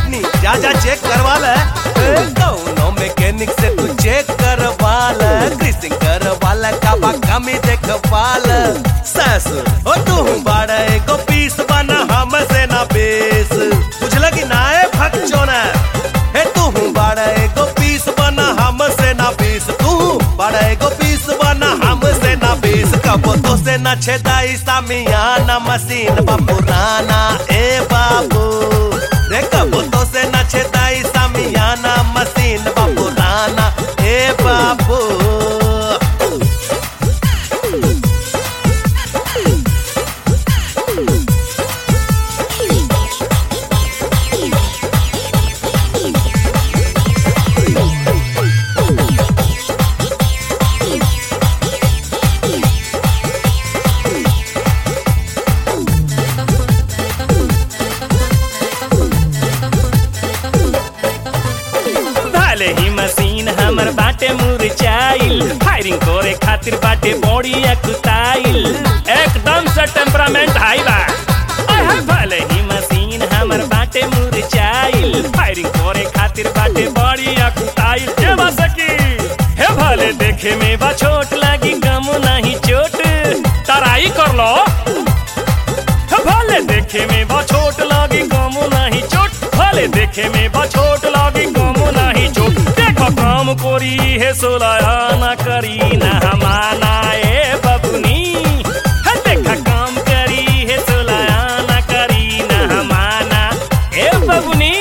चटनी जा जा चेक करवा ले। कौनो मैकेनिक से तू चेक करवा ले, ग्रीसिंग करवा ले, काबा कमी देखवा ले। सासु ओ तू बाड़ा एको पीस बना हमसे ना बेस, बुझला कि ना है भगचोना। हे तू बाड़ा एको पीस बना हमसे ना बेस, तू बाड़ा एको पीस बना हमसे ना बेस। कबो तो से ना छेदाई सामियाना मशीन बा पुराना ए बाबू रे, कबो तो से ना छेदाई सामियाना मशीन बा पुराना ए बाबू। ही मशीन हमर बाटे मुरझाइल, फायरिंग करे खातिर बाटे बॉडी अकुताइल, एकदम से टेम्परामेंट हाई बा। भले ही मशीन हमर बाटे मुरझाइल, फायरिंग करे खातिर बाटे बॉडी अकुताइल। के बा सकी हे भले देखे में बा छोट लागी गम नहीं चोट, तराई कर लो। भले देखे में बा छोट लागी गम नहीं चोट, भले देखे में बा छोट लागी गम नहीं चोट। देखो काम कोरी है सोलाया ना करी ना हमाना ए बबुनी, देखा काम करी है सोलाया ना करी ना हमाना ए बबुनी।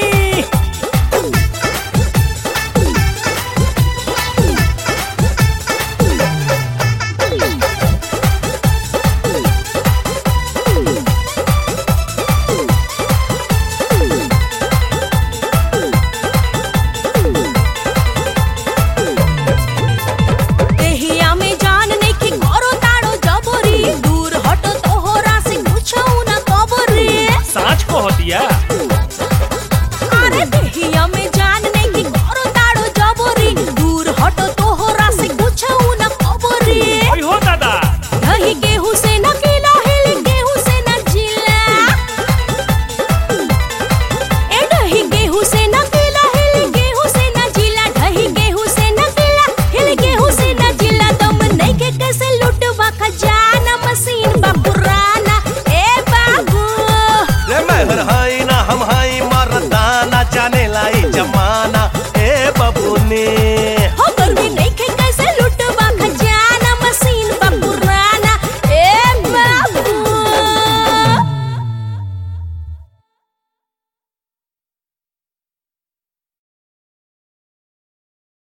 अरे देहिया में जान नहीं कि करो ताड़ो जबरी, दूर हटो तोहरा से कुछ न खबरी। ओई हो दादा दही गेहूं से न किला, हिल गेहूं से न जिला। ए दही गेहूं से न किला, हिल गेहूं से न जिला। दही गेहूं से न किला, हिल गेहूं से न जिला। दम नहीं के कैसे लुटवा खजाना मशीन बापुर